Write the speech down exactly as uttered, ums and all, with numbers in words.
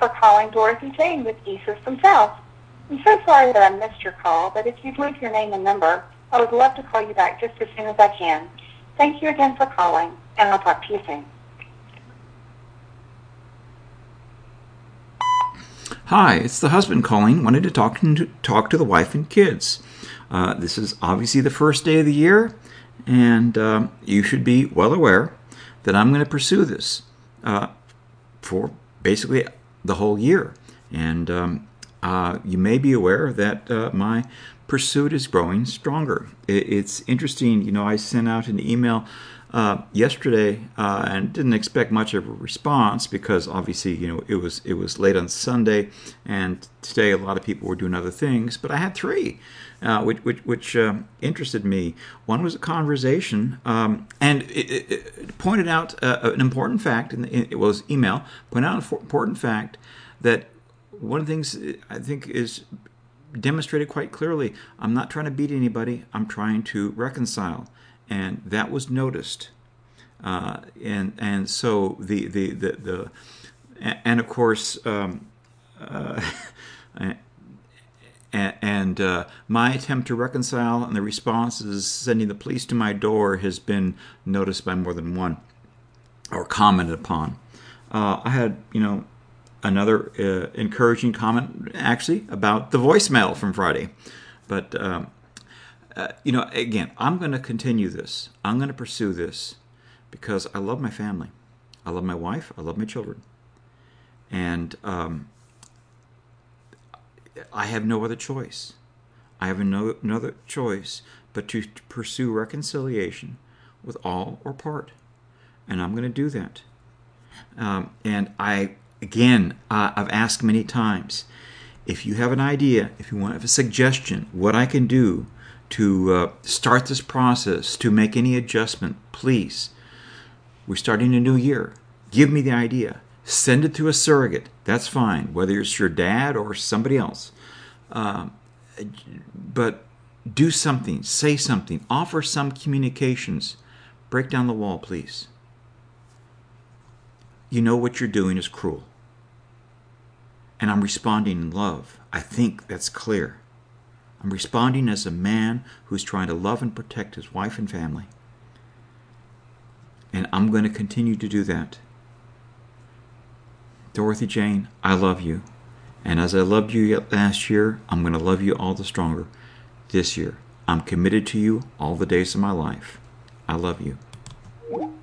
for calling Dorothy Jane with E-System South. I'm so sorry that I missed your call, but if you'd leave your name and number, I would love to call you back just as soon as I can. Thank you again for calling, and I'll talk to you soon. Hi, it's the husband calling. Wanted to talk to, talk to the wife and kids. Uh, this is obviously the first day of the year, and um, you should be well aware that I'm going to pursue this uh, for basically the whole year. And um, uh, you may be aware that uh, my pursuit is growing stronger. It, it's interesting, you know, I sent out an email Uh, yesterday, uh, and didn't expect much of a response because obviously, you know, it was it was late on Sunday, and today a lot of people were doing other things. But I had three, uh, which which, which uh, interested me. One was a conversation, um, and it, it, it pointed out uh, an important fact. And it was email pointed out an important fact that one of the things I think is demonstrated quite clearly. I'm not trying to beat anybody. I'm trying to reconcile. And that was noticed, uh, and and so the the the, the and of course, um, uh, and, and uh, my attempt to reconcile and the responses sending the police to my door has been noticed by more than one, or commented upon. Uh, I had you know another uh, encouraging comment actually about the voicemail from Friday, but. Um, Uh, you know, again, I'm going to continue this. I'm going to pursue this because I love my family. I love my wife. I love my children. And um, I have no other choice. I have no, no other choice but to, to pursue reconciliation with all or part. And I'm going to do that. Um, and I, again, uh, I've asked many times, if you have an idea, if you want to have a suggestion, what I can do to uh, start this process, to make any adjustment, please. We're starting a new year. Give me the idea. Send it to a surrogate. That's fine, whether it's your dad or somebody else. Um, but do something. Say something. Offer some communications. Break down the wall, please. You know what you're doing is cruel. And I'm responding in love. I think that's clear. I'm responding as a man who's trying to love and protect his wife and family. And I'm going to continue to do that. Dorothy Jane, I love you. And as I loved you last year, I'm going to love you all the stronger this year. I'm committed to you all the days of my life. I love you.